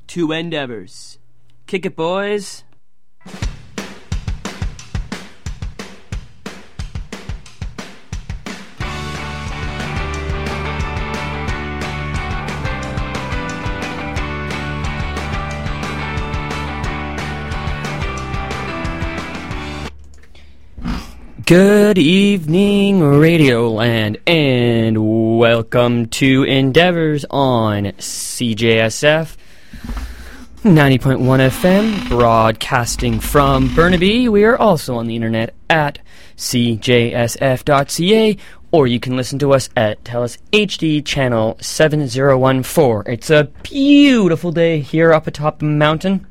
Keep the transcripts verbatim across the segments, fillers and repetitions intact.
to Endeavors. Kick it, boys. Good evening, Radioland, and welcome to Endeavors on C J S F ninety point one F M, broadcasting from Burnaby. We are also on the internet at c j s f dot c a, or you can listen to us at TELUS H D channel seven zero one four. It's a beautiful day here up atop the mountain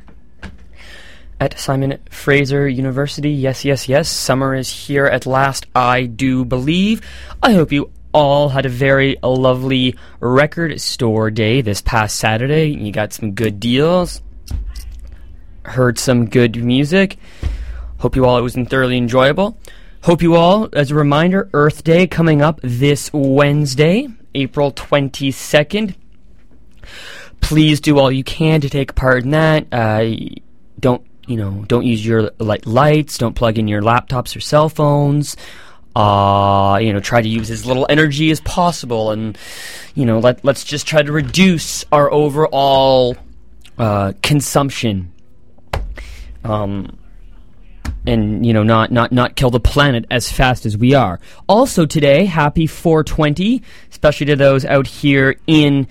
at Simon Fraser University. Yes, yes, yes, summer is here at last, I do believe. I hope you all had a very lovely record store day this past Saturday. You got some good deals, heard some good music. Hope you all, it was thoroughly enjoyable. Hope you all, as a reminder, Earth Day coming up this Wednesday, April twenty-second. Please do all you can to take part in that. Uh, don't You know, don't use your like lights. Don't plug in your laptops or cell phones. Uh, you know, try to use as little energy as possible, and you know, let let's just try to reduce our overall uh, consumption. Um, and you know, not not not kill the planet as fast as we are. Also today, happy four twenty, especially to those out here in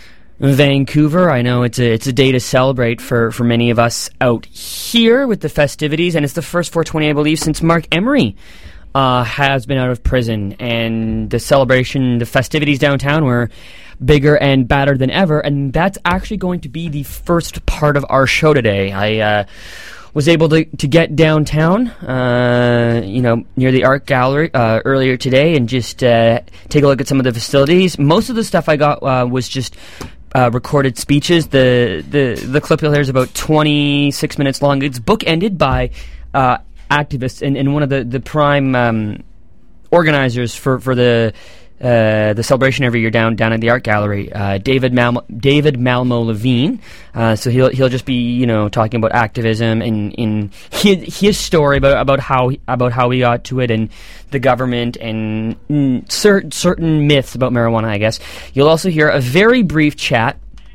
Vancouver. I know it's a it's a day to celebrate for, for many of us out here with the festivities, and it's the first four twenty, I believe, since Mark Emery uh, has been out of prison, and the celebration, the festivities downtown were bigger and badder than ever, and that's actually going to be the first part of our show today. I uh, was able to, to get downtown, uh, you know, near the art gallery uh, earlier today, and just uh, take a look at some of the facilities. Most of the stuff I got uh, was just Uh, recorded speeches. The, the the clip you'll hear is about twenty-six minutes long. It's bookended by uh, activists and, and one of the, the prime um, organizers for, for the uh, the celebration every year down down at the art gallery, uh, David Mal- David Malmo Levine. Uh, so he'll he'll just be, you know, talking about activism and in his, his story about about how about how we got to it, and the government, and mm, cer- certain myths about marijuana, I guess. You'll also hear a very brief chat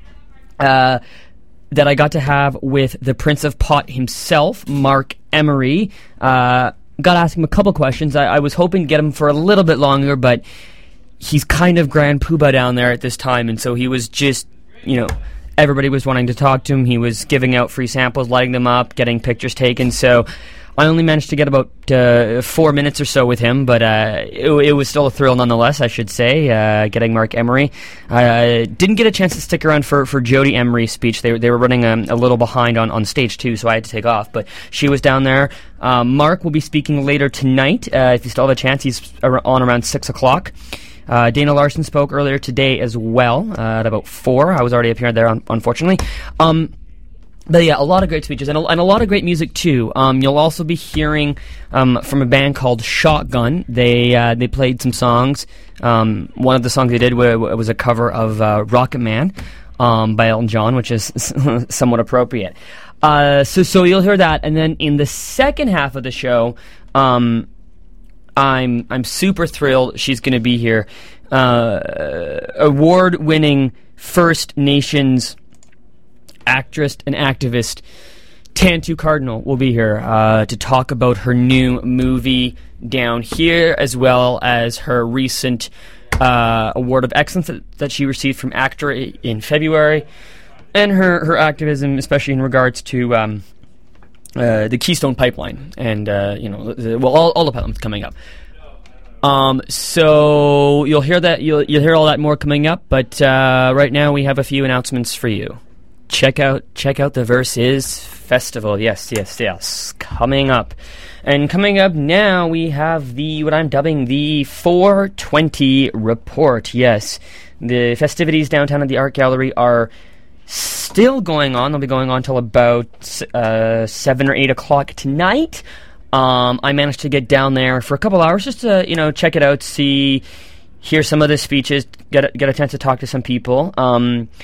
uh, that I got to have with the Prince of Pot himself, Mark Emery. Uh, got to ask him a couple questions. I, I was hoping to get him for a little bit longer, but he's kind of Grand Poobah down there at this time, and so he was just, you know, everybody was wanting to talk to him. He was giving out free samples, lighting them up, getting pictures taken, so I only managed to get about uh, four minutes or so with him, but uh, it, it was still a thrill nonetheless, I should say, uh, getting Mark Emery. I uh, didn't get a chance to stick around for, for Jody Emery's speech. They, they were running um, a little behind on, on stage two, so I had to take off, but she was down there. Um, Mark will be speaking later tonight. Uh, if you still have a chance, he's on around six o'clock. Uh, Dana Larson spoke earlier today as well, uh, at about four. I was already up here there, un- unfortunately. Um... But yeah, a lot of great speeches, and a, and a lot of great music too. Um, you'll also be hearing um, from a band called Shotgun. They uh, they played some songs. Um, one of the songs they did w- was a cover of uh, Rocket Man um, by Elton John, which is somewhat appropriate. Uh, so so you'll hear that, and then in the second half of the show, um, I'm I'm super thrilled she's going to be here. Uh, award-winning First Nations actress and activist Tantu Cardinal will be here uh, to talk about her new movie down here, as well as her recent uh, Award of Excellence that, that she received from ACTRA in February, and her, her activism, especially in regards to um, uh, the Keystone Pipeline, and uh, you know, the, well, all, all the pipelines coming up. Um, so you'll hear that you'll you'll hear all that more coming up, but uh, right now we have a few announcements for you. Check out check out the Versus Festival. Yes, yes, yes. Coming up. And coming up now we have the what I'm dubbing the four twenty report. Yes. The festivities downtown at the Art Gallery are still going on. They'll be going on till about uh, seven or eight o'clock tonight. Um, I managed to get down there for a couple hours just to, you know, check it out, see, hear some of the speeches, get a, get a chance to talk to some people. Um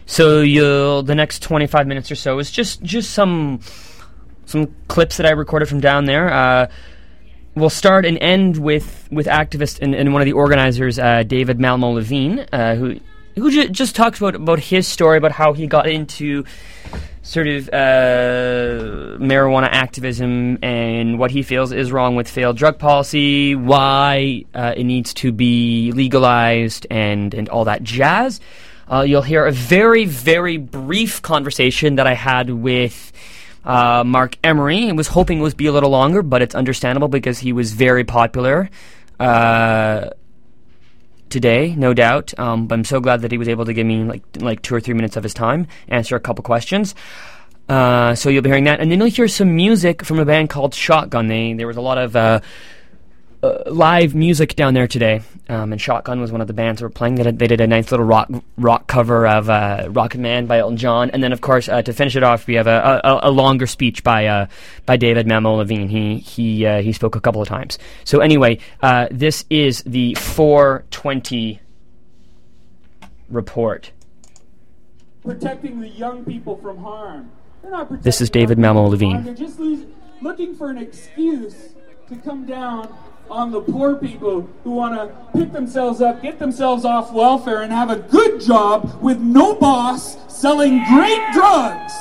So you'll the next twenty-five minutes or so is just just some some clips that I recorded from down there. Uh, we'll start and end with with activist and, and one of the organizers, uh, David Malmo Levine, uh, who who ju- just talks about about his story, about how he got into sort of uh, marijuana activism and what he feels is wrong with failed drug policy, why uh, it needs to be legalized, and and all that jazz. Uh, you'll hear a very, very brief conversation that I had with uh, Mark Emery. I was hoping it would be a little longer, but it's understandable because he was very popular uh, today, no doubt. Um, but I'm so glad that he was able to give me like like two or three minutes of his time, answer a couple questions. Uh, so you'll be hearing that. And then you'll hear some music from a band called Shotgun. They, there was a lot of uh, uh, live music down there today. Um, and Shotgun was one of the bands that were playing. They did, they did a nice little rock rock cover of uh, Rocket Man by Elton John. And then, of course, uh, to finish it off, we have a, a, a longer speech by uh, by David Malmo Levine. He he uh, he spoke a couple of times. So anyway, uh, this is the four twenty report. Protecting the young people from harm. They're not protecting This is David Malmo Levine. They're just lose, looking for an excuse to come down on the poor people who want to pick themselves up, get themselves off welfare, and have a good job with no boss selling great drugs.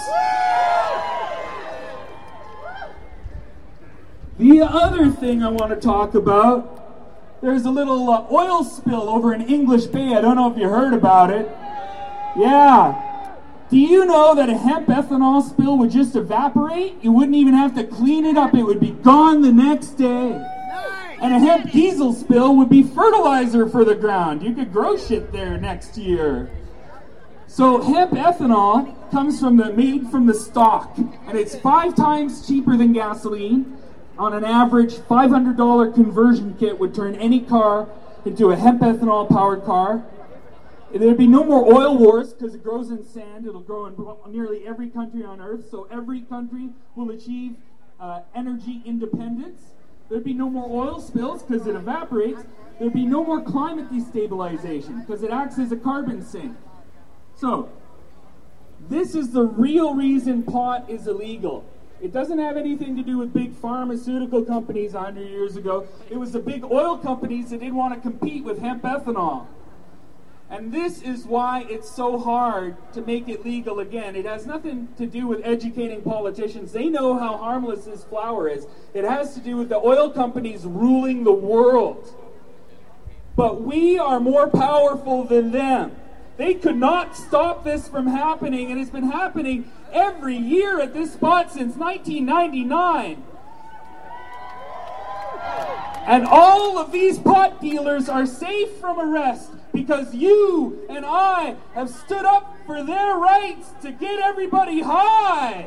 The other thing I want to talk about, there's a little uh, oil spill over in English Bay. I don't know if you heard about it. Yeah. Do you know that a hemp ethanol spill would just evaporate? You wouldn't even have to clean it up. It would be gone the next day. And a hemp diesel spill would be fertilizer for the ground. You could grow shit there next year. So hemp ethanol comes from the made from the stalk, and it's five times cheaper than gasoline. On an average, five hundred dollars conversion kit would turn any car into a hemp ethanol powered car. There'd be no more oil wars because it grows in sand. It'll grow in nearly every country on earth, so every country will achieve uh, energy independence. There'd be no more oil spills because it evaporates. There'd be no more climate destabilization because it acts as a carbon sink. So, this is the real reason pot is illegal. It doesn't have anything to do with big pharmaceutical companies one hundred years ago. It was the big oil companies that didn't want to compete with hemp ethanol. And this is why it's so hard to make it legal again. It has nothing to do with educating politicians. They know how harmless this flower is. It has to do with the oil companies ruling the world. But we are more powerful than them. They could not stop this from happening, and it's been happening every year at this spot since nineteen ninety-nine. And all of these pot dealers are safe from arrest because you and I have stood up for their rights to get everybody high.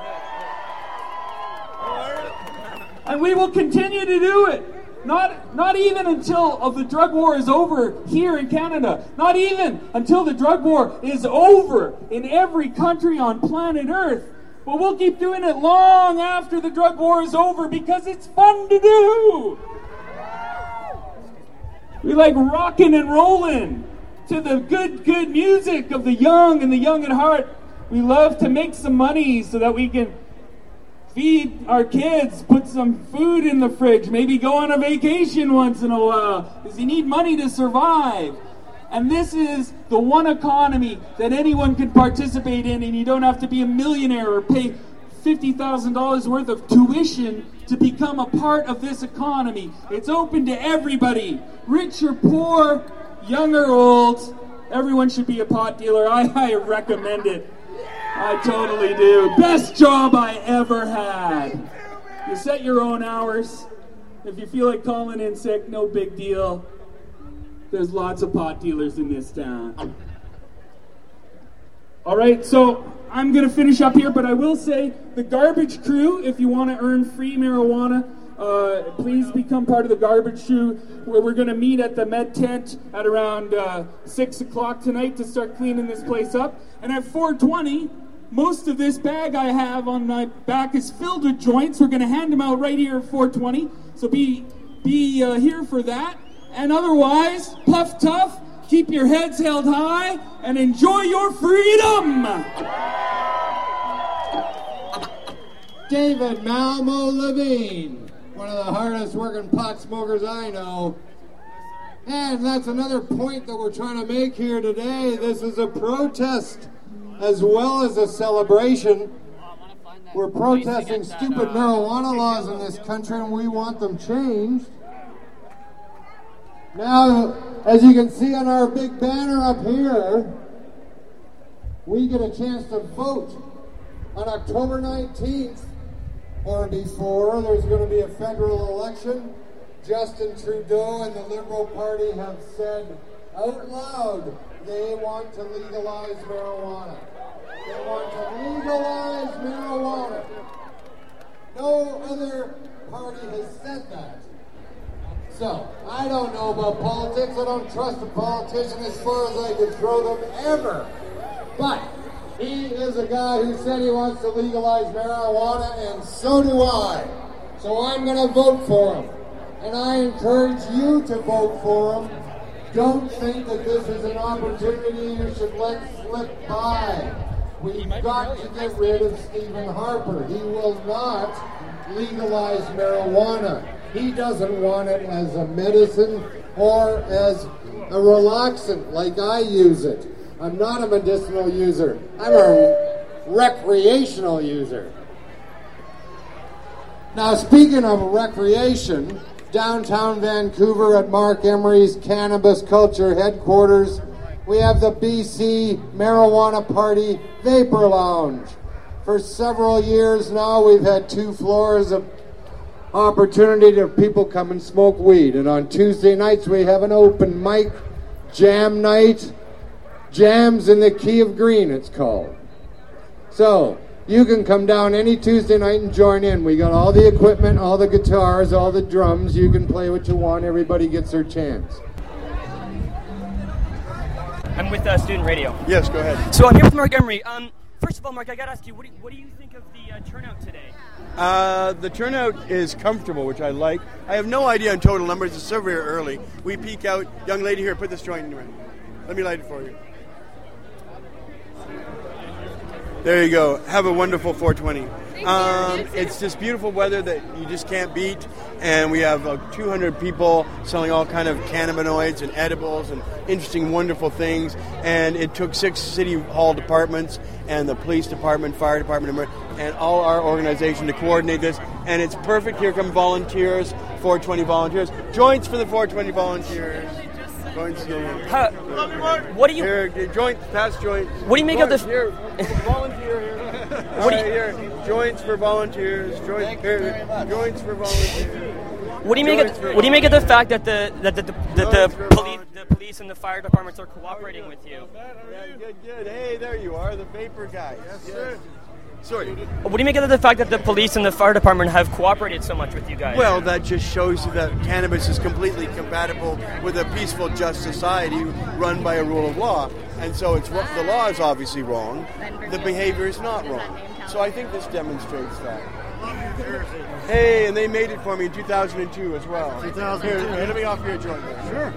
And we will continue to do it. Not, not even until of the drug war is over here in Canada. Not even until the drug war is over in every country on planet Earth. But we'll keep doing it long after the drug war is over because it's fun to do. We like rocking and rolling to the good, good music of the young and the young at heart. We love to make some money so that we can feed our kids, put some food in the fridge, maybe go on a vacation once in a while, because you need money to survive. And this is the one economy that anyone can participate in, and you don't have to be a millionaire or pay fifty thousand dollars worth of tuition to become a part of this economy. It's open to everybody, rich or poor, young or old. Everyone should be a pot dealer. I, I recommend it. I totally do. Best job I ever had. You set your own hours. If you feel like calling in sick, no big deal. There's lots of pot dealers in this town. All right, so I'm going to finish up here, but I will say the Garbage Crew, if you want to earn free marijuana, uh, please become part of the Garbage Crew, where we're going to meet at the Med Tent at around uh, six o'clock tonight to start cleaning this place up. And at four twenty, most of this bag I have on my back is filled with joints. We're going to hand them out right here at four twenty, so be, be uh, here for that. And otherwise, puff tough, keep your heads held high, and enjoy your freedom. David Malmo Levine, one of the hardest working pot smokers I know. And that's another point that we're trying to make here today. This is a protest as well as a celebration. We're protesting stupid marijuana laws in this country, and we want them changed. Now, as you can see on our big banner up here, we get a chance to vote on October nineteenth or before. There's going to be a federal election. Justin Trudeau and the Liberal Party have said out loud they want to legalize marijuana. They want to legalize marijuana. No other party has said that. So, I don't know about politics. I don't trust a politician as far as I can throw them ever. But he is a guy who said he wants to legalize marijuana, and so do I. So I'm going to vote for him. And I encourage you to vote for him. Don't think that this is an opportunity you should let slip by. We've got to get rid of Stephen Harper. He will not legalize marijuana. He doesn't want it as a medicine or as a relaxant like I use it. I'm not a medicinal user. I'm a recreational user. Now, speaking of recreation, downtown Vancouver at Mark Emery's Cannabis Culture headquarters, we have the B C Marijuana Party Vapor Lounge. For several years now, we've had two floors of opportunity to people come and smoke weed. And on Tuesday nights, we have an open mic jam night. Jams in the Key of Green, it's called. So, you can come down any Tuesday night and join in. We got all the equipment, all the guitars, all the drums. You can play what you want. Everybody gets their chance. I'm with uh, Student Radio. Yes, go ahead. So I'm here with Mark Emery. Um, first of all, Mark, I got to ask you, what do you, what do you think of the uh, turnout today? Uh, the turnout is comfortable, which I like. I have no idea on total numbers. It's so very early. We peek out. Young lady here, put this joint in. Let me light it for you. There you go. Have a wonderful four twenty. Um, it's just beautiful weather that you just can't beat, and we have uh, two hundred people selling all kind of cannabinoids and edibles and interesting, wonderful things. And it took six city hall departments and the police department, fire department, and all our organization to coordinate this. And it's perfect. Here come volunteers, four twenty volunteers. Joints for the four twenty volunteers. Joints. How, what do you? Here, joint, pass joint. What do you make of the? Here, volunteer here. What do you, here? Joints for volunteers. Joints here. Joints for volunteers. What do you make of? What do you make of the fact that the that the, the, the, the police, the police and the fire departments are cooperating with you? Yeah, good, good. Hey, there you are, the vapor guy. Yes, sir. Sorry. What do you make of the fact that the police and the fire department have cooperated so much with you guys? Well, that just shows you that cannabis is completely compatible with a peaceful, just society run by a rule of law. And so it's the law is obviously wrong. The behavior is not wrong. So I think this demonstrates that. Hey, and they made it for me in two thousand two as well. two thousand two. Here, let me offer you a joint there. Sure.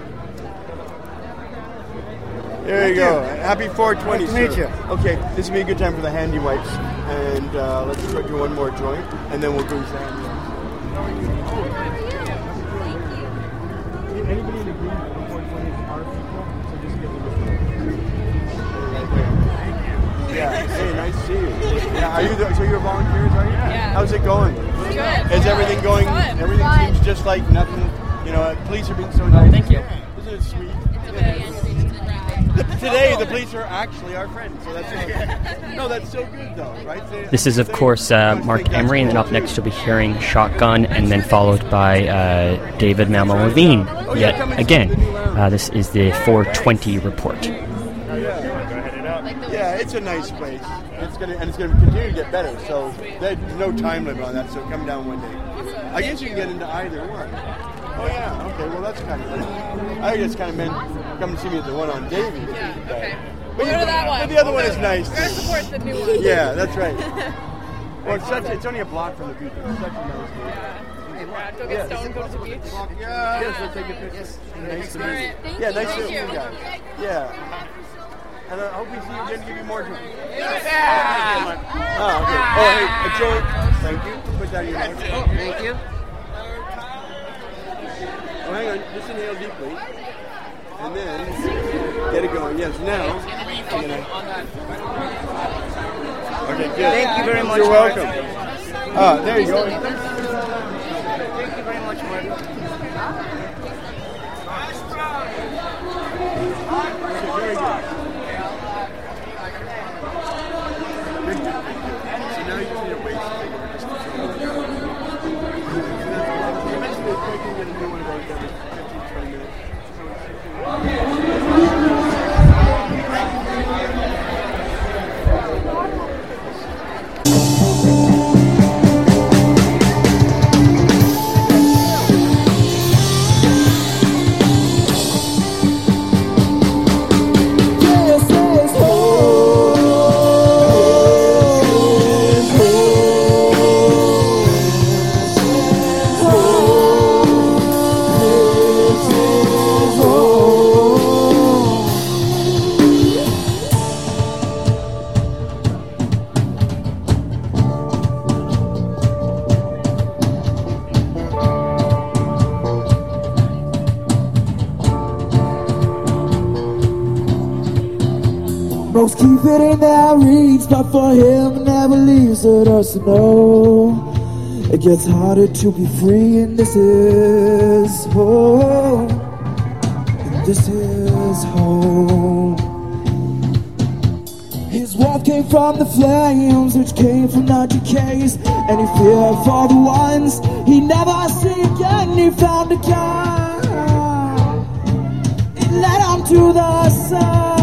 There you go. Happy four twenty, Nice to meet sir. you. Okay, this will be a good time for the handy wipes. And uh, let's try to do one more joint, and then we'll do the handy wipes. Anybody in the green four twenty are people? So just give them a Yeah, hey, nice to see you. Yeah, are you the, so you're volunteers, are you? Yeah. How's it going? Good. Is Yeah, everything going, fun. everything Fun. seems just like nothing, you know, police are being so nice. Thank you. Isn't it sweet? It's a Today, the police are actually our friends, so that's so, no, that's so good, though, right? They, This is, of they- course, uh, don't Mark think that's Emery, and then cool. up next you'll be hearing Shotgun, and then followed by uh, David Malmo Levine. Yet again, uh, this is the four twenty report. Yeah, it's a nice place. It's gonna and it's gonna continue to get better. So there's no time limit on that. So come down one day. I guess you can get into either one. Oh yeah. Okay. Well, that's kind of cool. I just kind of meant come to see me at the one on Davie. Yeah, okay. But, We'll you- go to that one. but the other one is nice. We're going to support the new one. Yeah, that's right. Well, it's such. It's only a block from the beach. It's such a nice place. Brad, go get stoned, go to the beach. Yeah. Yes, we'll take a picture. Nice to meet you. Alright, thank Yeah, you, nice to thank meet you you. guys. Yeah. And I hope we see you again. Give you more time. Yeah. Oh, okay. Oh, hey, a joint. Thank you. Put that in your mouth. Oh, thank you. Oh, hang on. Just inhale deeply. And then get it going. Yes, now. I'm gonna... Okay, good. Thank you very much, You're Mark. welcome. Ah, there you go. Thank you very much, Mark. Very good. So now you just need a waist thing over just eventually I can get a new one about every fifteen, twenty minutes. Most keep it in their reach, but for him never leaves it us to know. It gets harder to be free, and this is home. And this is home. His warmth came from the flames, which came from the decays. And he feared for the ones he never see again. He found a gun, it led him to the sun.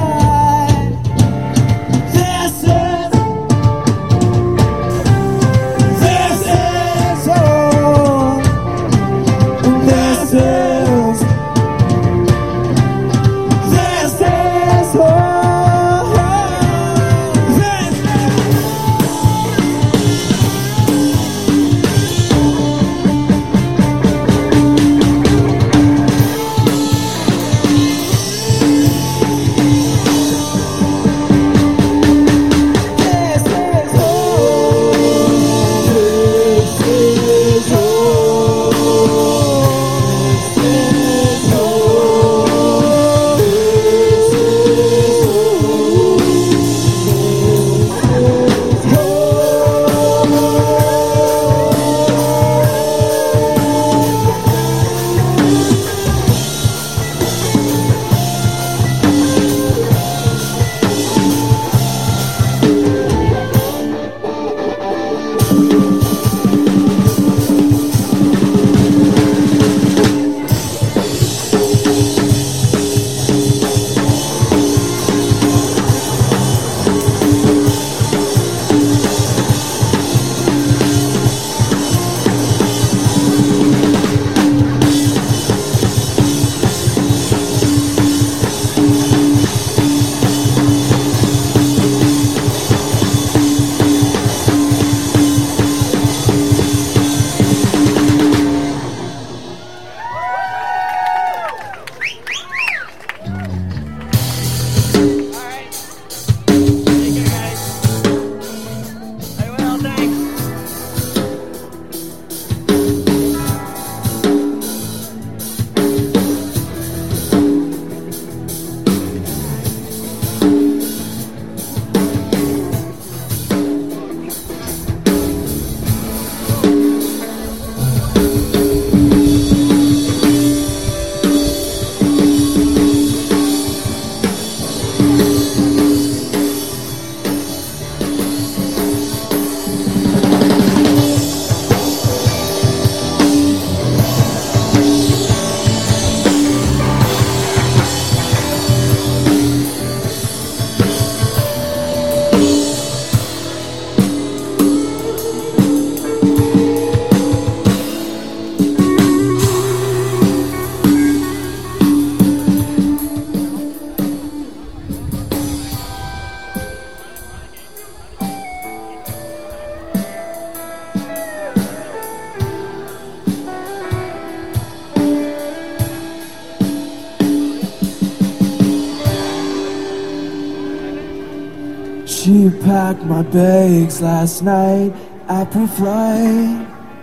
packed my bags last night at pre-flight.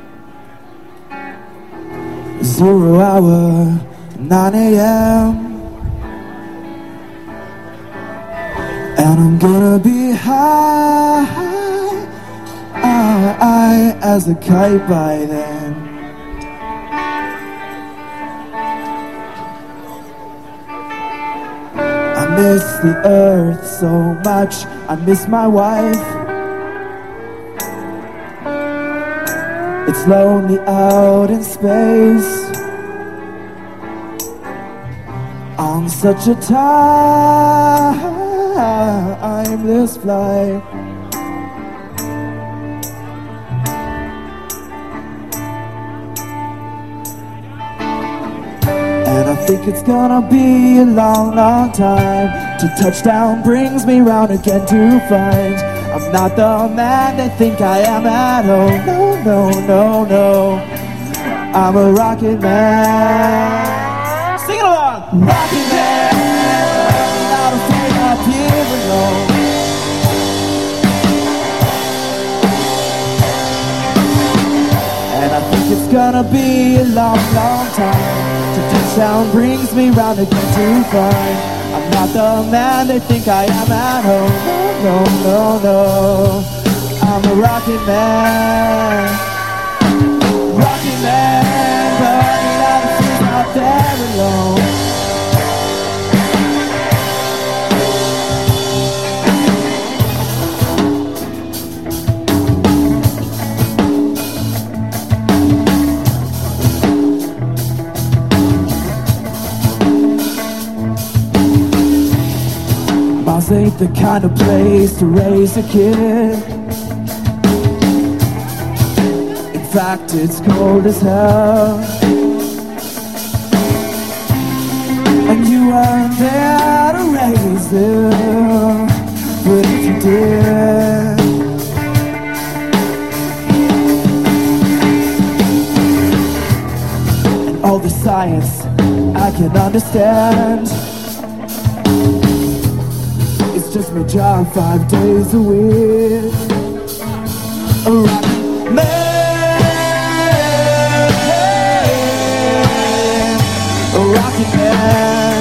Zero hour, nine a.m. And I'm gonna be high, high, high as a kite by then. I miss the earth so much, I miss my wife. It's lonely out in space on such a timeless flight. And I think it's gonna be a long, long time till touchdown brings me round again to find I'm not the man they think I am at all. No, no, no, no. I'm a rocket man. Sing it along. Rocket man, not afraid of being alone. And I think it's gonna be a long, long time till touchdown brings me round again to find I'm not the man they think I am at home. No, no, no, I'm a rocket man. Rocket man, burning out of things out there alone. Mars ain't the kind of place to raise a kid. In fact, it's cold as hell. And you weren't there to raise it. But if you did, and all the science I can understand, just my job five days a week. A rocket man, a rocket man.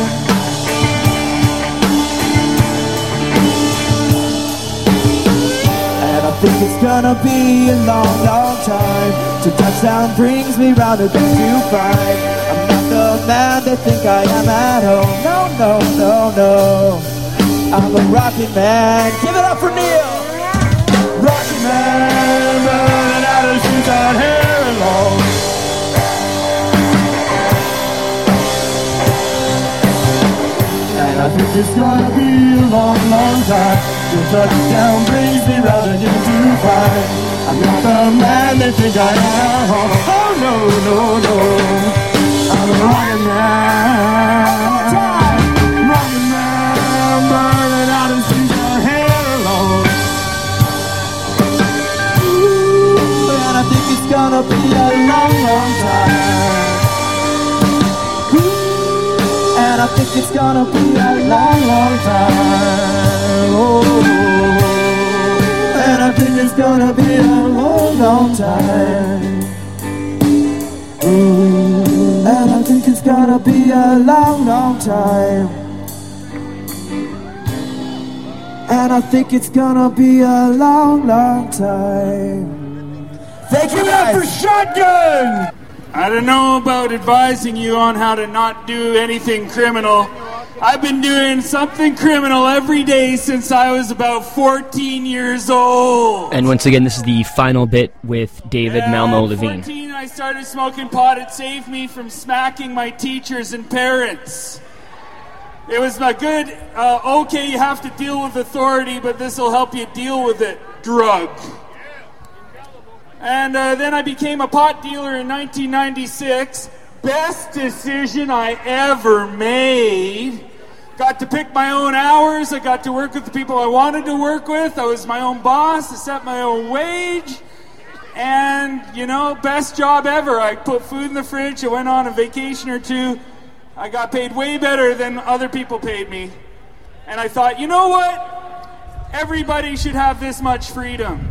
And I think it's gonna be a long, long time till touchdown brings me round again to find I'm not the man they think I am at home. No, no, no, no. I'm a rocket man. Give it up for Neil. Rocket man, running out of shoes out here alone. And I think it's gonna be a long, long time till touchdown brings me round again to find I'm not the man they think I am. Oh no, no, no. I'm a rocket man. Rocket man, burning out of shoes out here alone. Ooh, and I think it's gonna be a long, long time. Ooh, and I think it's gonna be a long, long time. Oh, and I think it's gonna be a long, long time. Ooh, and I think it's gonna be a long, long time. And I think it's gonna be a long, long time. Thank you guys for Shotgun! I don't know about advising you on how to not do anything criminal. I've been doing something criminal every day since I was about fourteen years old. And once again, this is the final bit with David yeah, Malmo at Levine. fourteen, I started smoking pot. It saved me from smacking my teachers and parents. It was a good, uh, okay, you have to deal with authority, but this will help you deal with it, drug. And uh, then I became a pot dealer in nineteen ninety-six. Best decision I ever made. Got to pick my own hours. I got to work with the people I wanted to work with. I was my own boss. I set my own wage. And, you know, best job ever. I put food in the fridge. I went on a vacation or two. I got paid way better than other people paid me. And I thought, you know what? everybody should have this much freedom.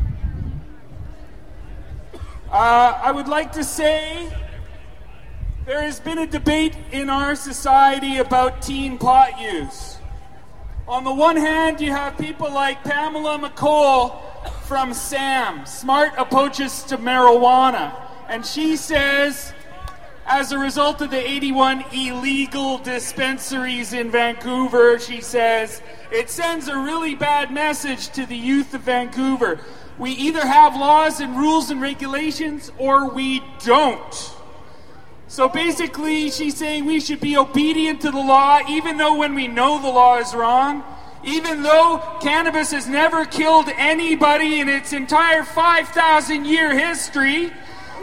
Uh, I would like to say there has been a debate in our society about teen pot use. On the one hand, you have people like Pamela McColl from SAM, Smart Approaches to Marijuana, and she says, as a result of the eighty-one illegal dispensaries in Vancouver, she says, it sends a really bad message to the youth of Vancouver. We either have laws and rules and regulations or we don't. So basically, she's saying we should be obedient to the law, even though when we know the law is wrong, even though cannabis has never killed anybody in its entire five thousand year history,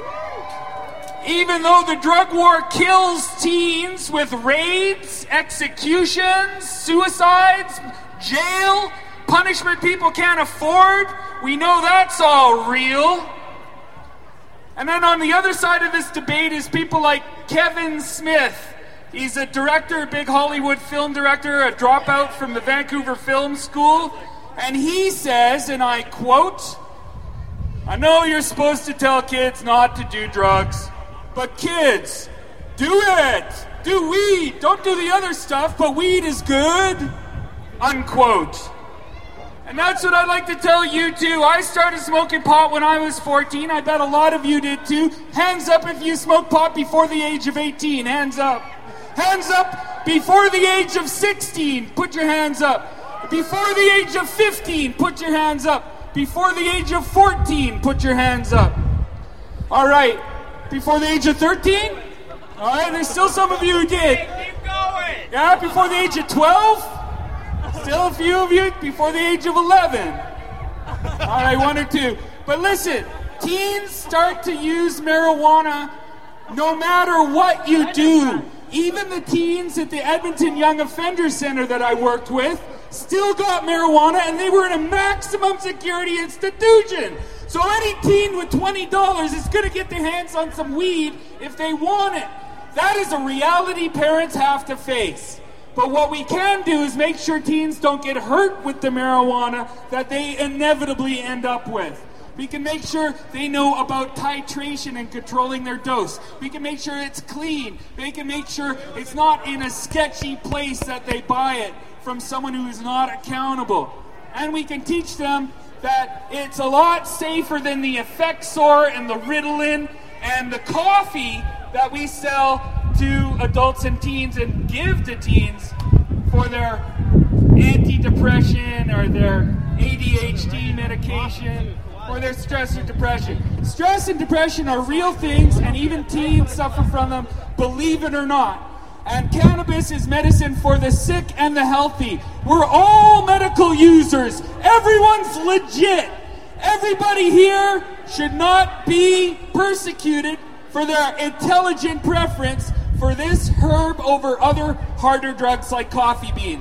even though the drug war kills teens with raids, executions, suicides, jail, punishment people can't afford, we know that's all real. And then on the other side of this debate is people like Kevin Smith. He's a director, a big Hollywood film director, a dropout from the Vancouver Film School. And he says, and I quote, I know you're supposed to tell kids not to do drugs, but kids, do it! Do weed! Don't do the other stuff, but weed is good! Unquote. And that's what I'd like to tell you too. I started smoking pot when I was fourteen. I bet a lot of you did too. Hands up if you smoked pot before the age of eighteen. Hands up. Hands up before the age of sixteen. Put your hands up. Before the age of fifteen. Put your hands up. Before the age of fourteen. Put your hands up. All right. Before the age of thirteen? All right. There's still some of you who did. Keep going. Yeah. Before the age of twelve? Still a few of you before the age of eleven. All right, one or two. But listen, teens start to use marijuana no matter what you do. Even the teens at the Edmonton Young Offender Center that I worked with still got marijuana, and they were in a maximum security institution. So any teen with twenty dollars is going to get their hands on some weed if they want it. That is a reality parents have to face. But what we can do is make sure teens don't get hurt with the marijuana that they inevitably end up with. We can make sure they know about titration and controlling their dose. We can make sure it's clean. We can make sure it's not in a sketchy place that they buy it from someone who is not accountable. And we can teach them that it's a lot safer than the Effexor and the Ritalin and the coffee that we sell to adults and teens and give to teens for their antidepressant or their A D H D medication or their stress or depression. Stress and depression are real things, and even teens suffer from them, believe it or not. And cannabis is medicine for the sick and the healthy. We're all medical users. Everyone's legit. Everybody here should not be persecuted for their intelligent preference for this herb over other harder drugs like coffee beans.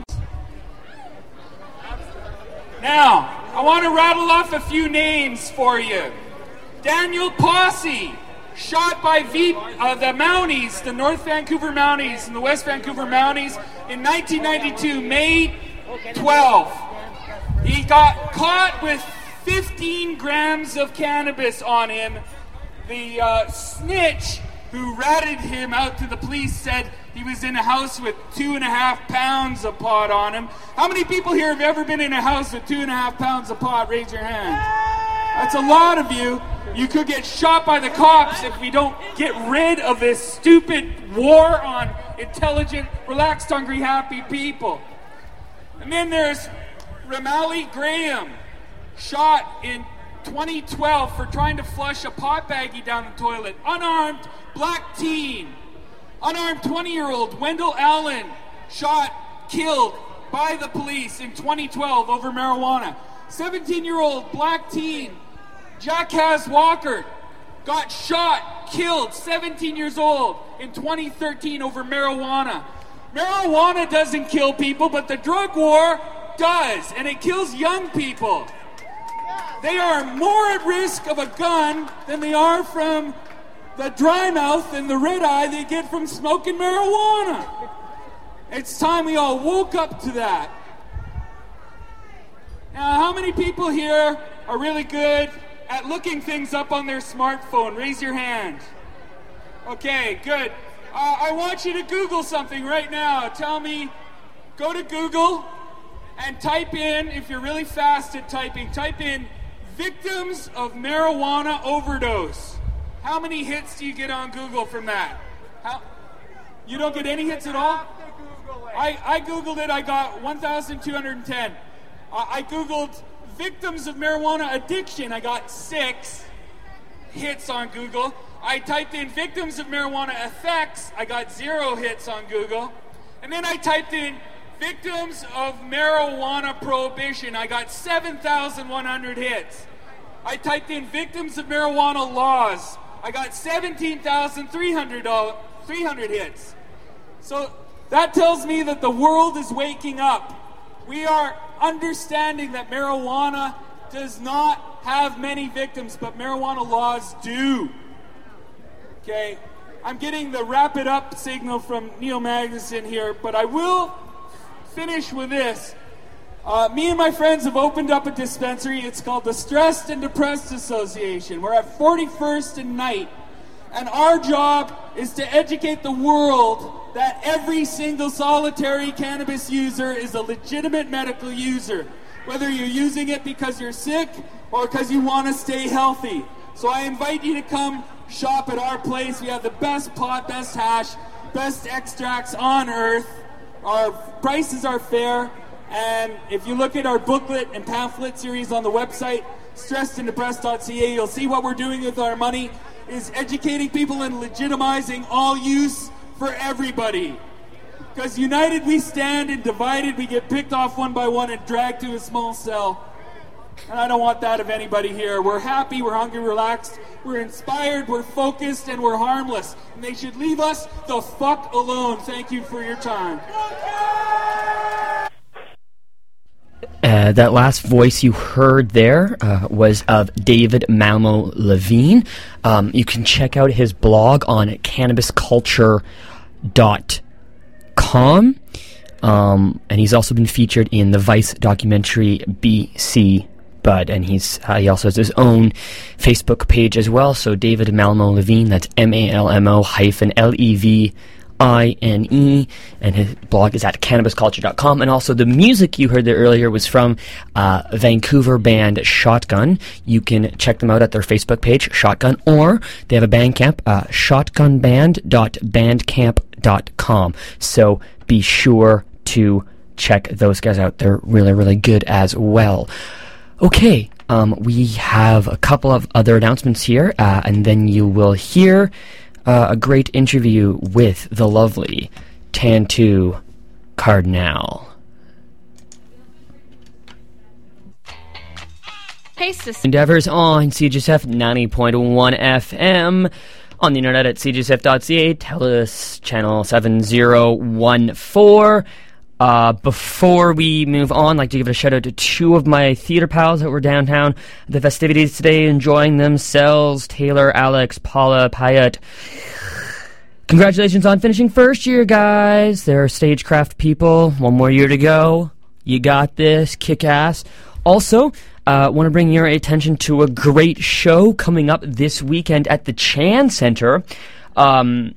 Now, I want to rattle off a few names for you. Daniel Posse, shot by v- uh, the Mounties, the North Vancouver Mounties and the West Vancouver Mounties in nineteen ninety-two, May twelfth. He got caught with fifteen grams of cannabis on him. The uh, snitch who ratted him out to the police said he was in a house with two and a half pounds of pot on him. How many people here have ever been in a house with two and a half pounds of pot? Raise your hand. That's a lot of you. You could get shot by the cops if we don't get rid of this stupid war on intelligent, relaxed, hungry, happy people. And then there's Ramali Graham, shot in twenty twelve for trying to flush a pot baggie down the toilet. Unarmed black teen. Unarmed twenty-year-old Wendell Allen, shot, killed by the police in twenty twelve over marijuana. seventeen-year-old black teen Jack Has Walker got shot, killed, seventeen years old in twenty thirteen over marijuana. Marijuana doesn't kill people, but the drug war does, and it kills young people. They are more at risk of a gun than they are from the dry mouth and the red eye they get from smoking marijuana. It's time we all woke up to that. Now, how many people here are really good at looking things up on their smartphone? Raise your hand. Okay, good. Uh, I want you to Google something right now. Tell me, go to Google and type in, if you're really fast at typing, type in victims of marijuana overdose. How many hits do you get on Google from that? How, you don't get any hits at all? I, I Googled it, I got one thousand two hundred ten. Uh, I Googled victims of marijuana addiction, I got six hits on Google. I typed in victims of marijuana effects, I got zero hits on Google. And then I typed in victims of marijuana prohibition, I got seven thousand one hundred hits. I typed in victims of marijuana laws, I got seventeen thousand three hundred hits. So that tells me that the world is waking up. We are understanding that marijuana does not have many victims, but marijuana laws do. Okay, I'm getting the wrap it up signal from Neil Magnuson here, but I will finish with this. Uh, me and my friends have opened up a dispensary. It's called the Stressed and Depressed Association. We're at forty-first and Knight, and our job is to educate the world that every single solitary cannabis user is a legitimate medical user, whether you're using it because you're sick or because you want to stay healthy. So I invite you to come shop at our place. We have the best pot, best hash, best extracts on earth. Our prices are fair, and if you look at our booklet and pamphlet series on the website, stressed and depressed dot c a, you'll see what we're doing with our money is educating people and legitimizing all use for everybody. Because united we stand, and divided we get picked off one by one and dragged to a small cell. And I don't want that of anybody here. We're happy, we're hungry, relaxed, we're inspired, we're focused, and we're harmless. And they should leave us the fuck alone. Thank you for your time. Uh, that last voice you heard there uh, was of David Malmo Levine. Um, you can check out his blog on cannabis culture dot com. Um, and he's also been featured in the Vice documentary B C Bud, and he's uh, he also has his own Facebook page as well. So David Malmo Levine, that's M A L M O hyphen L E V I N E, and his blog is at cannabis culture dot com. And also the music you heard there earlier was from uh, Vancouver band Shotgun. You can check them out at their Facebook page, Shotgun, or they have a Bandcamp, uh, shotgun band dot bandcamp dot com. So be sure to check those guys out. They're really, really good as well. Okay, um, we have a couple of other announcements here, uh, and then you will hear uh, a great interview with the lovely Tantu Cardinal. Hey, sister. Endeavors on C G S F ninety point one F M. On the internet at c g s f dot c a, TELUS channel seven zero one four. Uh, before we move on, I'd like to give a shout out to two of my theater pals that were downtown at the festivities today, enjoying themselves. Taylor, Alex, Paula, Payat. Congratulations on finishing first year, guys. They're stagecraft people. One more year to go. You got this. Kick ass. Also, I uh, want to bring your attention to a great show coming up this weekend at the Chan Center. Um,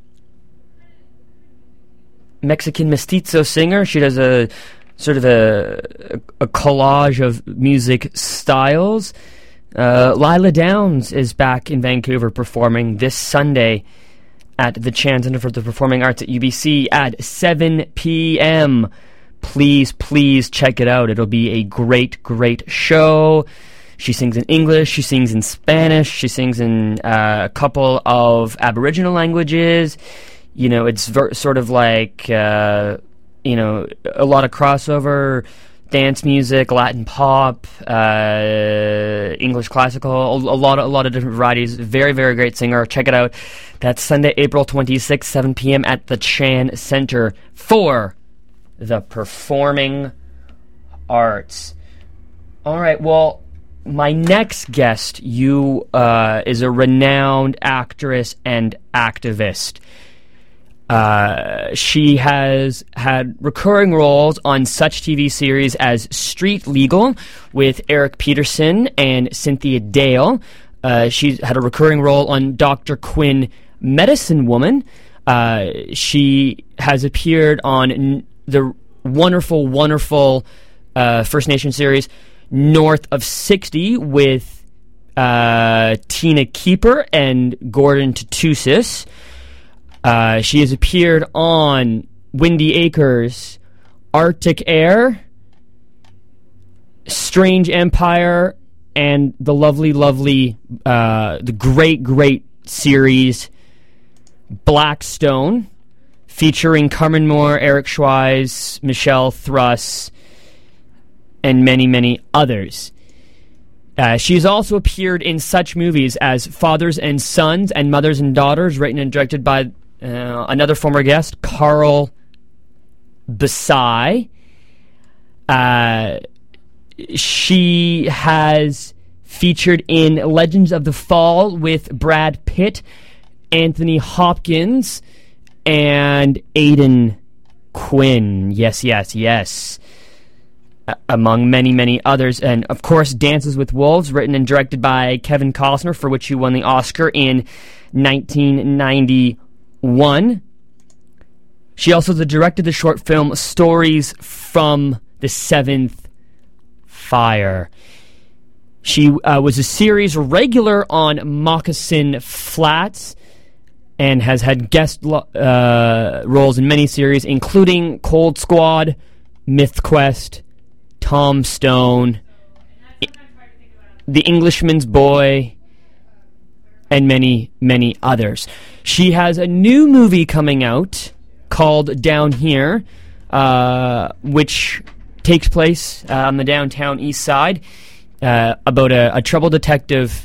Mexican mestizo singer. She does a sort of a, a collage of music styles. Uh, Lila Downs is back in Vancouver performing this Sunday at the Chan Center for the Performing Arts at U B C at seven p.m. Please, please check it out. It'll be a great, great show. She sings in English, she sings in Spanish, she sings in uh, a couple of Aboriginal languages. You know, it's ver- sort of like, uh, you know, a lot of crossover, dance music, Latin pop, uh, English classical, a, a lot of, a lot of different varieties. Very, very great singer. Check it out. That's Sunday, April twenty-sixth, seven p.m. at the Chan Center for the Performing Arts. All right, well, my next guest, you, uh, is a renowned actress and activist. Uh, she has had recurring roles on such T V series as Street Legal with Eric Peterson and Cynthia Dale. Uh, she's had a recurring role on Doctor Quinn, Medicine Woman. Uh, she has appeared on n- the wonderful, wonderful uh, First Nation series North of sixty with uh, Tina Keeper and Gordon Tutusis. Uh, she has appeared on Windy Acres, Arctic Air, Strange Empire, and the lovely, lovely, uh, the great, great series Blackstone, featuring Carmen Moore, Eric Schweiss, Michelle Thruss, and many, many others. Uh, she has also appeared in such movies as Fathers and Sons and Mothers and Daughters, written and directed by uh, another former guest, Carl Basai. Uh, she has featured in Legends of the Fall with Brad Pitt, Anthony Hopkins, and Aidan Quinn. Yes, yes, yes. Uh, among many, many others. And, of course, Dances with Wolves, written and directed by Kevin Costner, for which he won the Oscar in nineteen ninety-one. She also directed the short film Stories from the Seventh Fire. She uh, was a series regular on Moccasin Flats and has had guest lo- uh, roles in many series, including Cold Squad, Myth Quest, Tom Stone, The Englishman's Boy, and many, many others. She has a new movie coming out called Down Here, uh, which takes place uh, on the downtown east side, uh, about a, a troubled detective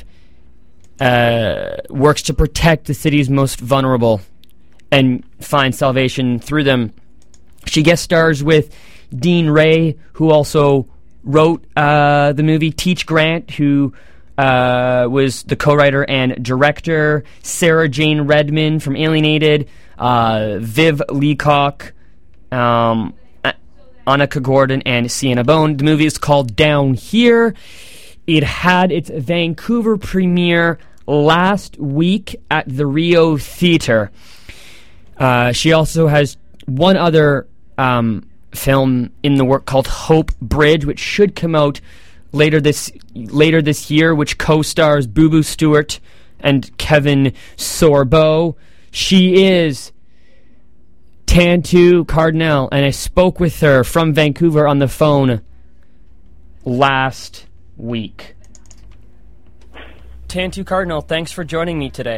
uh, works to protect the city's most vulnerable and find salvation through them. She guest stars with Dean Ray, who also wrote uh, the movie, Teach Grant, who uh, was the co-writer and director, Sarah Jane Redmond from Alienated, uh, Viv Leacock, um, Annika Gordon, and Sienna Bone. The movie is called Down Here. It had its Vancouver premiere last week at the Rio Theatre. Uh, she also has one other um, film in the work called Hope Bridge, which should come out later this later this year, which co-stars Boo Boo Stewart and Kevin Sorbo. She is Tantu Cardinal, and I spoke with her from Vancouver on the phone last week. Tantu Cardinal, thanks for joining me today.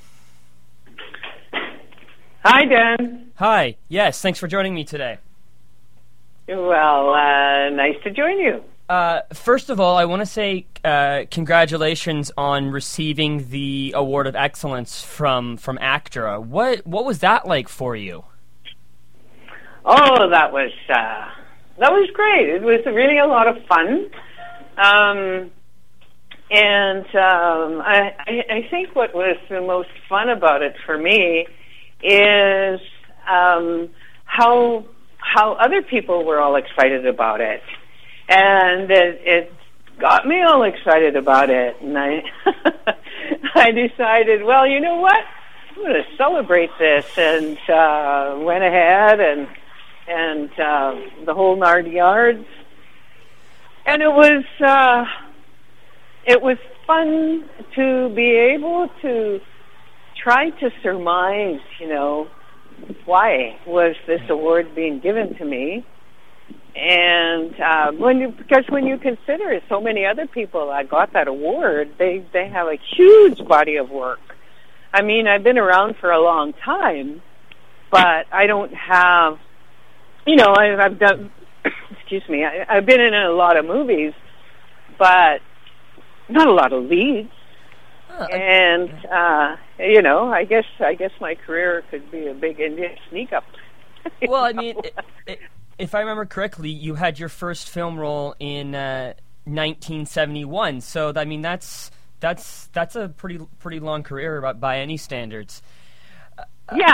Hi, Dan. Hi. Yes, thanks for joining me today. Well, uh, nice to join you. Uh, first of all, I want to say uh, congratulations on receiving the Award of Excellence from from ACTRA. What what was that like for you? Oh, that was uh, that was great. It was really a lot of fun, um, and um, I, I, I think what was the most fun about it for me is um, how how other people were all excited about it, and it, it got me all excited about it. And I I decided, well, you know what, I'm going to celebrate this, and uh, went ahead and. and uh, the whole nard yards, and it was uh, it was fun to be able to try to surmise, you know, why was this award being given to me, and uh, when you because when you consider so many other people that got that award, they they have a huge body of work. I mean, I've been around for a long time, but I don't have. You know, I, I've done, excuse me, I, I've been in a lot of movies, but not a lot of leads. Oh, and, uh, you know, I guess I guess my career could be a big Indian sneak-up. Well, I mean, it, it, if I remember correctly, you had your first film role in uh, nineteen seventy-one. So, I mean, that's that's that's a pretty pretty long career by, by any standards. Yeah.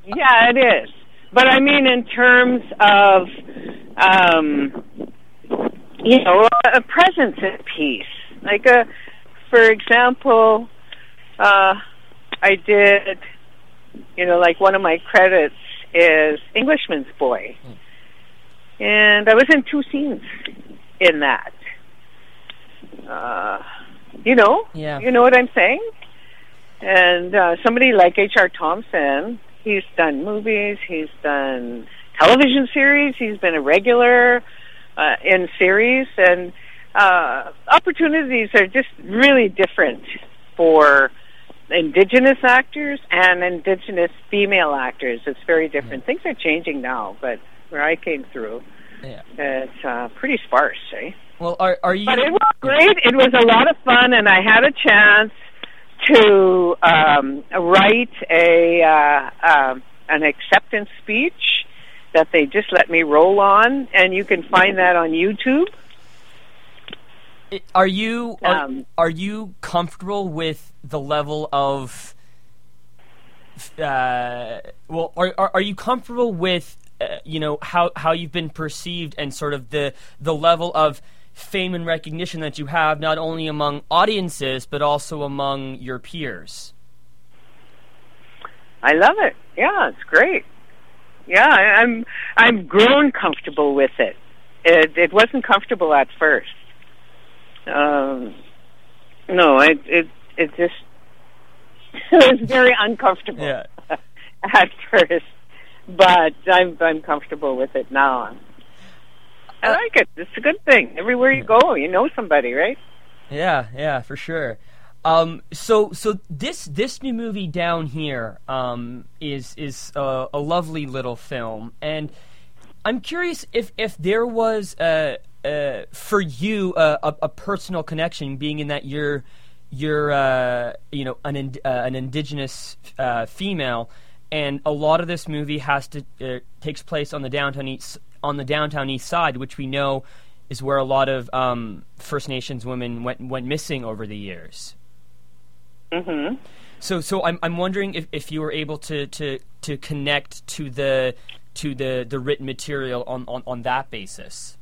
Yeah, it is. But I mean, in terms of, um, you know, a presence in peace. Like, a, for example, uh, I did, you know, like one of my credits is Englishman's Boy. And I was in two scenes in that. Uh, you know? Yeah. You know what I'm saying? And uh, somebody like H R Thompson, he's done movies, he's done television series, he's been a regular uh, in series, and uh, opportunities are just really different for Indigenous actors and Indigenous female actors. It's very different. Yeah. Things are changing now, but where I came through, yeah. it's uh, pretty sparse, eh? Well, are, are you... But it was great. It was a lot of fun, and I had a chance to um, write a uh, um, an acceptance speech that they just let me roll on, and you can find that on YouTube. Are you are, um, are you comfortable with the level of uh, well are, are are you comfortable with uh, you know how how you've been perceived and sort of the the level of fame and recognition that you have, not only among audiences but also among your peers? I love it. Yeah, it's great. Yeah, I, I'm I'm grown comfortable with it. It it wasn't comfortable at first. Um, no, it it it just it was very uncomfortable yeah. at first, but I'm I'm comfortable with it now. I like it. It's a good thing. Everywhere you go, you know somebody, right? Yeah, yeah, for sure. Um, so, so this this new movie Down Here um, is is a, a lovely little film, and I'm curious if if there was a, a for you a, a, a personal connection, being in that you're you're uh, you know an ind- uh, an Indigenous uh, female, and a lot of this movie has to uh, takes place on the downtown east. on the downtown east side, which we know is where a lot of um, First Nations women went went missing over the years. Mm-hmm. So, so I'm I'm wondering if, if you were able to, to, to connect to the to the, the written material on, on, on that basis.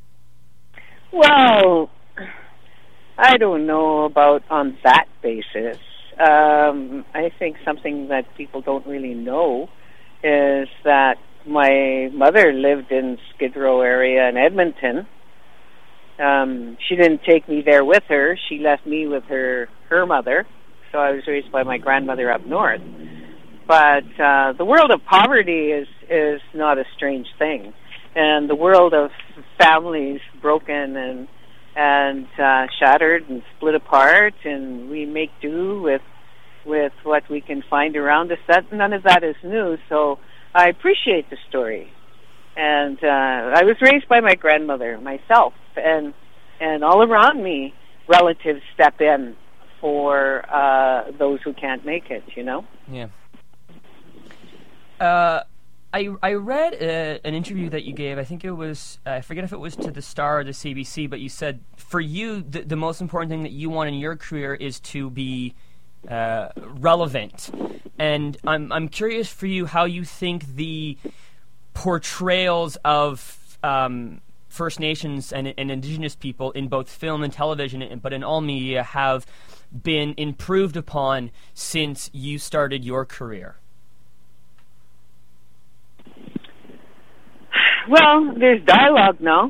Well, I don't know about on that basis. Um, I think something that people don't really know is that my mother lived in Skid Row area in Edmonton. Um, she didn't take me there with her. She left me with her her mother. So I was raised by my grandmother up north. But uh, the world of poverty is is not a strange thing, and the world of families broken and and uh, shattered and split apart, and we make do with with what we can find around us. That none of that is new. So I appreciate the story, and uh, I was raised by my grandmother myself, and and all around me, relatives step in for uh, those who can't make it. You know. Yeah. Uh, I I read uh, an interview that you gave. I think it was uh, I forget if it was to the Star or the C B C, but you said for you the, the most important thing that you want in your career is to be uh, relevant. And I'm I'm curious for you how you think the portrayals of um, First Nations and, and Indigenous people in both film and television, but in all media, have been improved upon since you started your career. Well, there's dialogue now.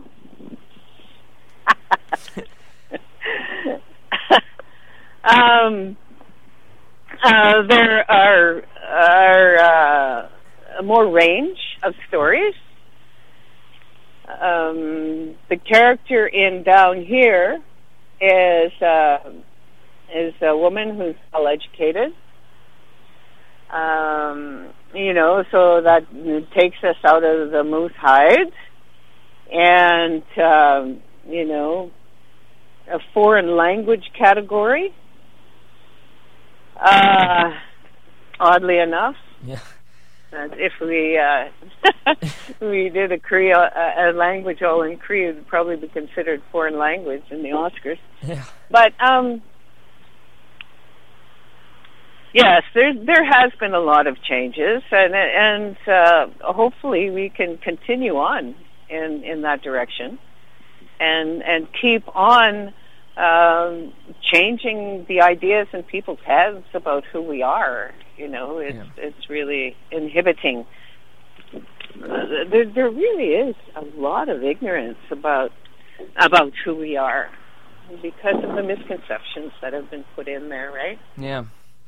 um, uh, there are are uh, more range of stories. Um, the character in Down Here is uh, is a woman who's well educated. Um, you know, so that takes us out of the moose hide, and um, you know, a foreign language category. Uh, oddly enough, yeah. Uh, if we uh, we did a Creole a, a language all in Cree, it would probably be considered foreign language in the Oscars. Yeah. But um, yes, there there has been a lot of changes, and and uh, hopefully we can continue on in in that direction, and and keep on um, changing the ideas in people's heads about who we are. You know, it's Yeah. it's really inhibiting. Uh, there there really is a lot of ignorance about about who we are because of the misconceptions that have been put in there, right? Yeah.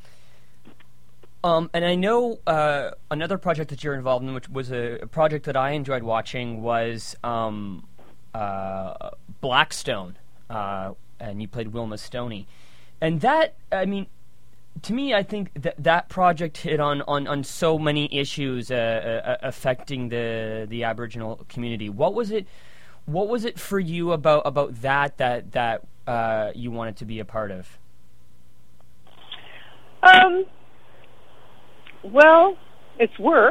Um, and I know uh, another project that you're involved in, which was a, a project that I enjoyed watching, was um, uh, Blackstone, uh, and you played Wilma Stoney. And that, I mean, to me, I think that that project hit on, on, on so many issues uh, uh, affecting the the Aboriginal community. What was it? What was it for you about about that that that uh, you wanted to be a part of? Um. Well, it's work,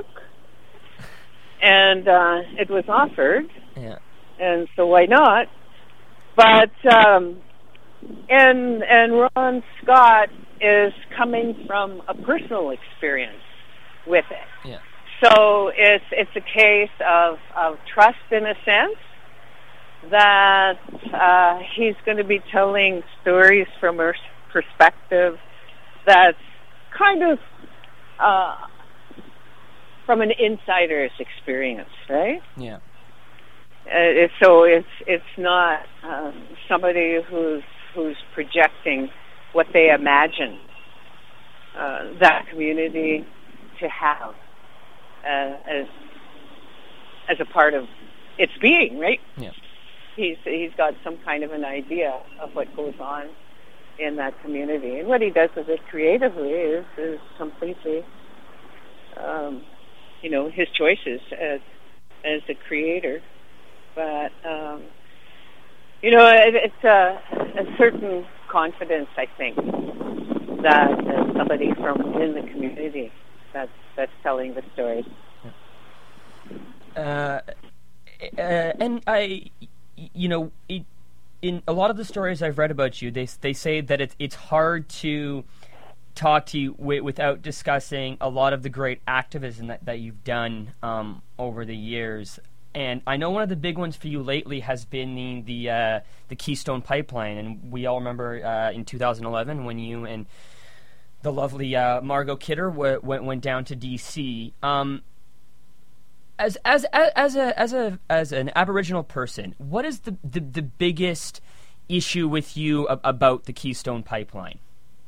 and uh, it was offered, Yeah. and so why not? But um, and and Ron Scott is coming from a personal experience with it. Yeah. So it's it's a case of, of trust in a sense that uh, he's going to be telling stories from a perspective that's kind of uh, from an insider's experience, right? Yeah. Uh, so it's it's not um, somebody who's who's projecting what they imagine uh, that community to have uh, as as a part of its being, right? Yeah. He's he's got some kind of an idea of what goes on in that community, and what he does with it creatively is is completely, um, you know, his choices as as a creator. But um, you know, it, it's a, a certain confidence, I think, that uh, somebody from within the community that's that's telling the story. Uh, uh, and I, you know, it, in a lot of the stories I've read about you, they they say that it's it's hard to talk to you w- without discussing a lot of the great activism that, that you've done um, over the years. And I know one of the big ones for you lately has been the the, uh, the Keystone Pipeline, and we all remember uh, in two thousand eleven when you and the lovely uh, Margot Kidder w- went went down to D C. Um, as as as a as a as an Aboriginal person, what is the the, the biggest issue with you ab- about the Keystone Pipeline?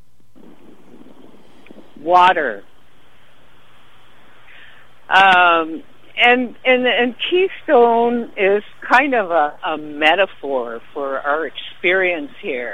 Water. Um. And, and and Keystone is kind of a, a metaphor for our experience here.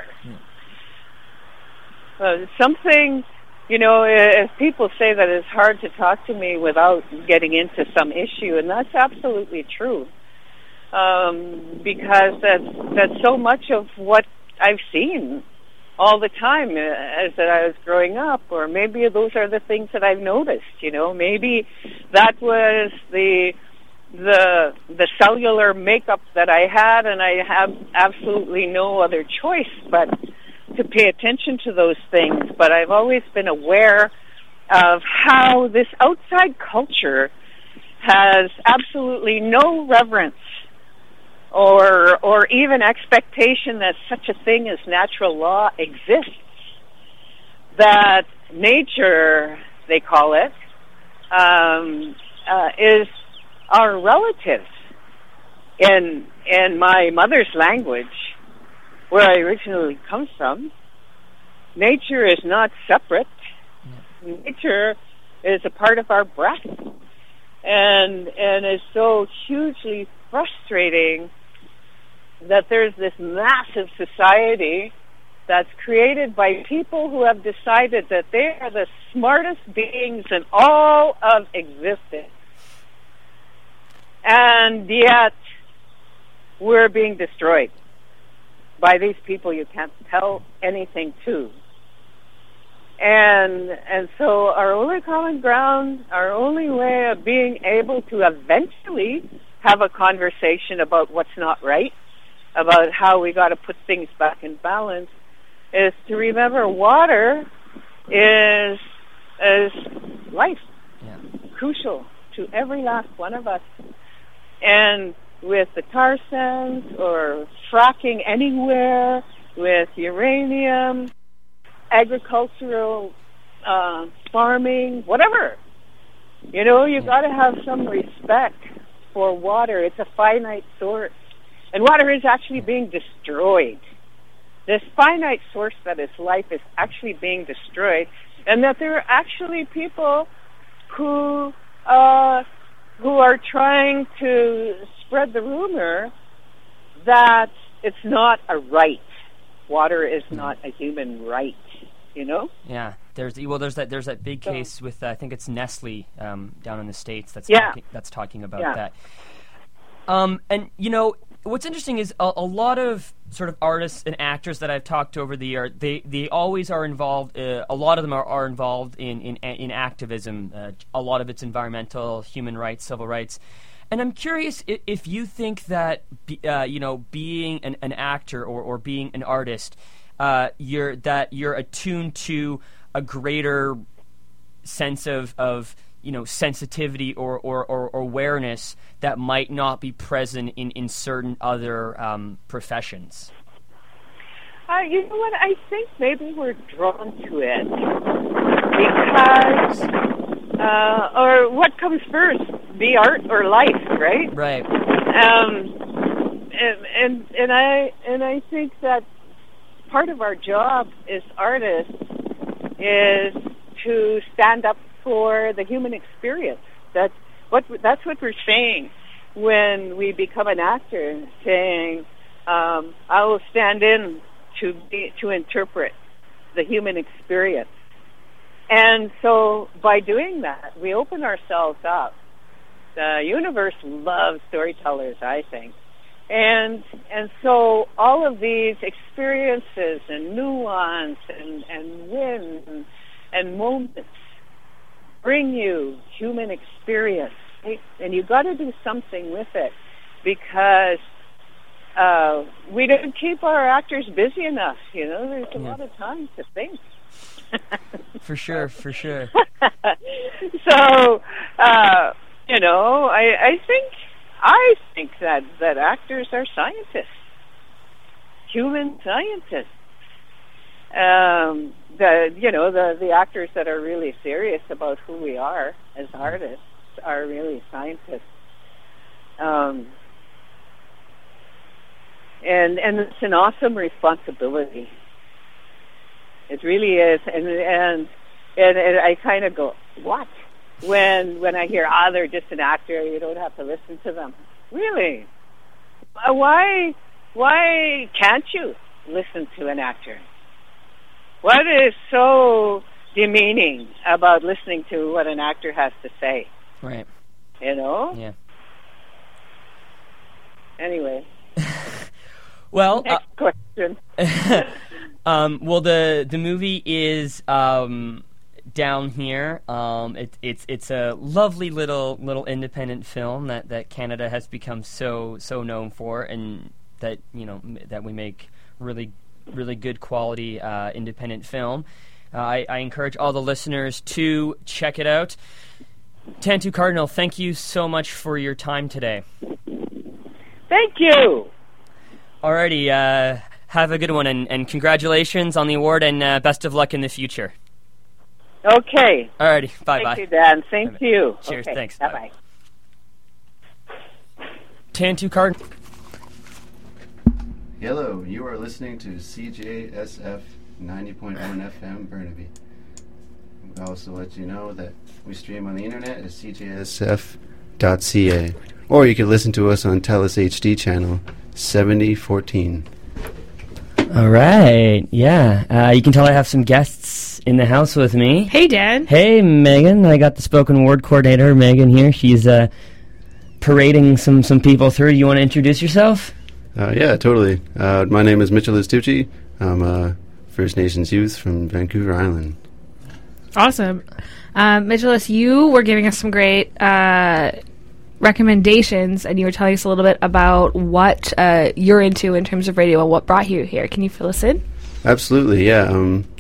Hmm. Uh, something, you know, if people say that it's hard to talk to me without getting into some issue, and that's absolutely true. Um, because that's, that's so much of what I've seen all the time as that I was growing up, or maybe those are the things that I've noticed, you know, maybe that was the the the cellular makeup that I had, and I have absolutely no other choice but to pay attention to those things. But I've always been aware of how this outside culture has absolutely no reverence or or even expectation that such a thing as natural law exists, that nature, they call it, um, uh, is our relative. In in my mother's language, where I originally come from, nature is not separate. Nature is a part of our breath, and and is so hugely frustrating that there's this massive society that's created by people who have decided that they are the smartest beings in all of existence. And yet, we're being destroyed by these people you can't tell anything to. And and so our only common ground, our only way of being able to eventually have a conversation about what's not right, about how we got to put things back in balance, is to remember water is as life, Yeah. crucial to every last one of us. And with the tar sands or fracking anywhere, with uranium, agricultural uh, farming, whatever, you know, you got to have some respect for water. It's a finite source. And water is actually being destroyed. This finite source that is life is actually being destroyed, and that there are actually people who uh, who are trying to spread the rumor that it's not a right. Water is not a human right, you know? Yeah. There's well, there's that there's that big So- case with uh, I think it's Nestle um, down in the States that's Yeah. talking, that's talking about Yeah. that. Um, and you know what's interesting is a, a lot of sort of artists and actors that I've talked to over the year, they they always are involved. Uh, a lot of them are, are involved in in, in activism. Uh, a lot of it's environmental, human rights, civil rights. And I'm curious if, if you think that be, uh, you know being an, an actor or, or being an artist, uh, you're that you're attuned to a greater sense of, of you know sensitivity or, or, or, or awareness that might not be present in, in certain other um, professions. Uh, you know what? I think maybe we're drawn to it because, uh, or what comes first, the art or life, right? Right. Um, and, and and I and I think that part of our job as artists is to stand up for the human experience. That's what that's what we're saying when we become an actor, saying, um, "I will stand in to be, to interpret the human experience." And so, by doing that, we open ourselves up. The universe loves storytellers, I think. And and so all of these experiences and nuance and, and win and, and moments bring you human experience. Right? And you've got to do something with it because uh, we don't keep our actors busy enough. You know, there's a Yeah. lot of time to think. For sure, for sure. So, uh, you know, I, I think I think that, that actors are scientists, human scientists. Um, the you know the, the actors that are really serious about who we are as artists are really scientists. Um, and and it's an awesome responsibility. It really is, and and and, and I kind of go, what? When when I hear, ah, they're just an actor, you don't have to listen to them. Really? Uh, Why why can't you listen to an actor? What is so demeaning about listening to what an actor has to say? Right. You know? Yeah. Anyway, Well, uh, next question. um, well, the the movie is um, down here. Um, it, it's it's a lovely little little independent film that, that Canada has become so so known for, and that you know m- that we make really really good quality uh, independent film. Uh, I, I encourage all the listeners to check it out. Tantu Cardinal, thank you so much for your time today. Thank you. Alrighty, uh, have a good one, and, and congratulations on the award, and uh, best of luck in the future. Okay. Alrighty, bye-bye. Thank you, Dan. Same Bye-bye. to you. Cheers, Okay. thanks. Bye-bye. Tantu Card. Hello, you are listening to C J S F ninety point one F M Burnaby. We also let you know that we stream on the internet at c j s f dot c a, or you can listen to us on TELUS H D channel seventy fourteen. All right, yeah. Uh, you can tell I have some guests in the house with me. Hey, Dan. Hey, Megan. I got the spoken word coordinator, Megan, here. She's uh, parading some, some people through. You want to introduce yourself? Uh, yeah, totally. Uh, my name is Mitchell Estucci. I'm a First Nations youth from Vancouver Island. Awesome. Um, Mitchell, you were giving us some great uh, recommendations, and you were telling us a little bit about what uh, you're into in terms of radio and what brought you here. Can you fill us in? Absolutely, yeah. Um,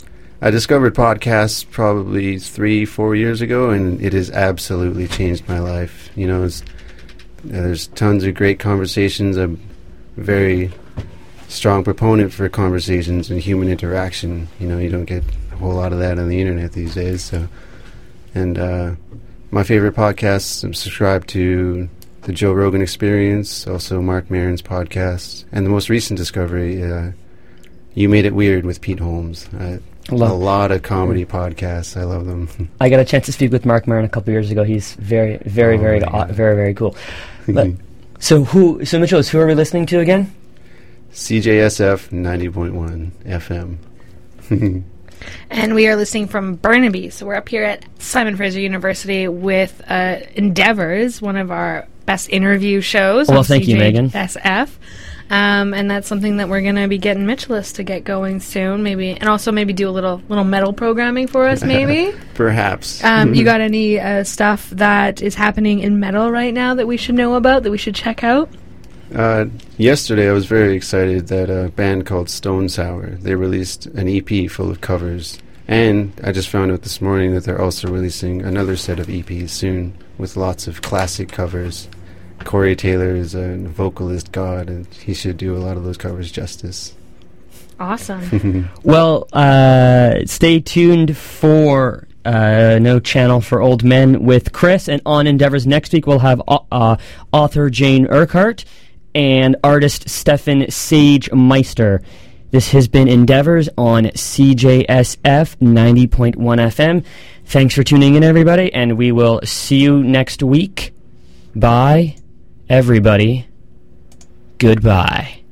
I discovered podcasts probably three, four years ago, and it has absolutely changed my life. You know, it's, there's tons of great conversations. I'm a very strong proponent for conversations and human interaction. You know, you don't get a whole lot of that on the internet these days. So, and uh, my favorite podcasts, I'm subscribed to the Joe Rogan Experience, also Mark Maron's podcast, and the most recent discovery, uh, You Made It Weird with Pete Holmes. Uh, Love a lot of comedy podcasts. I love them. I got a chance to speak with Mark Maron a couple years ago. He's very, very, Oh very, my uh, God. very, very cool. But, so who? So Mitchell, who are we listening to again? C J S F ninety point one F M. And we are listening from Burnaby. So we're up here at Simon Fraser University with uh, Endeavors, one of our best interview shows. Well, on thank you, Megan. C J S F. Um, and that's something that we're going to be getting Mitchellus to get going soon, maybe, and also maybe do a little little metal programming for us, maybe. Perhaps. Um, you got any uh, stuff that is happening in metal right now that we should know about, that we should check out? Uh, yesterday, I was very excited that a band called Stone Sour, they released an E P full of covers. And I just found out this morning that they're also releasing another set of E Ps soon with lots of classic covers. Corey Taylor is a vocalist god, and he should do a lot of those covers justice. Awesome. Well, uh, stay tuned for uh, No Channel for Old Men with Chris, and on Endeavors next week we'll have uh, uh, author Jane Urquhart and artist Stefan Sage Meister. This has been Endeavors on C J S F ninety point one F M. Thanks for tuning in, everybody, and we will see you next week. Bye, everybody. Goodbye.